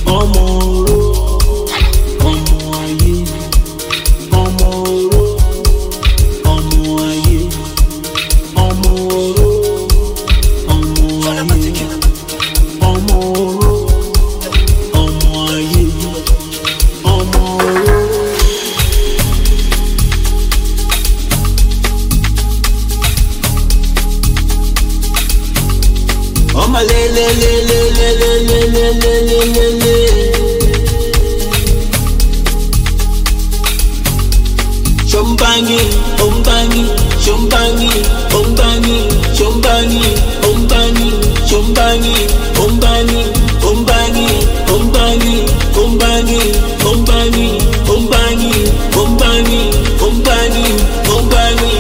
ọmọ oró ọmọ ayé ọmọ oró ọmọ ayé ọmọ oró ọmọ ayé ọmọ oró ọmọ ayé ọmọ oró. Ọmọ lelelelelelelelelelele. Shombangi, ombangi, shombangi, ombangi, shombangi, ombangi, shombangi, ombangi, ombangi, ombangi, ombangi, ombangi, ombangi, ombangi, ombangi, ombangi.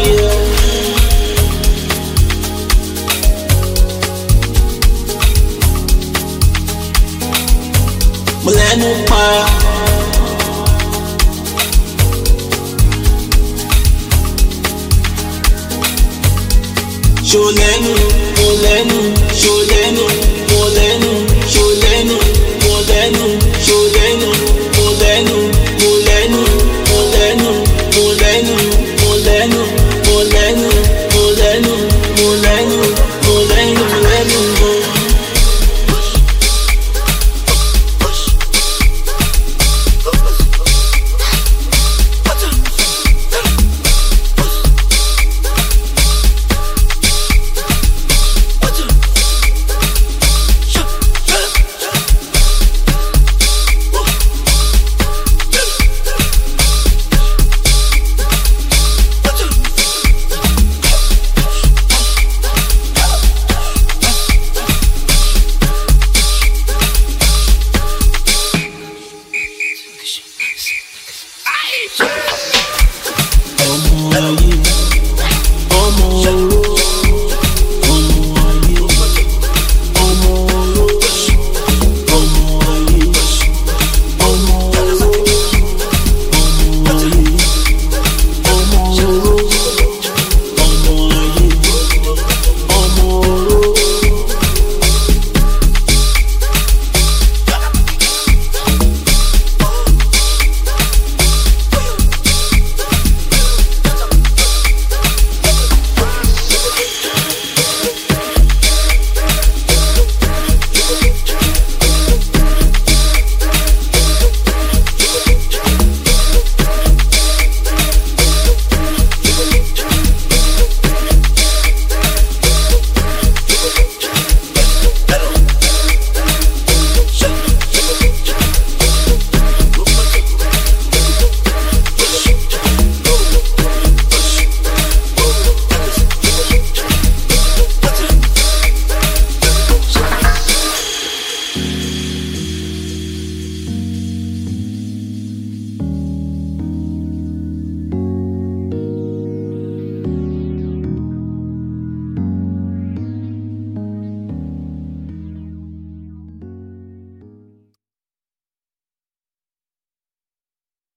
Mo lẹ́nu pa ṣo lẹ́nu mo lẹ́nu ṣo lẹ́nu mo lẹ́nu